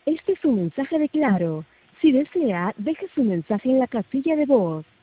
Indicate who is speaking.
Speaker 1: Este es un mensaje de Claro. Si desea, deje su mensaje en la casilla de voz.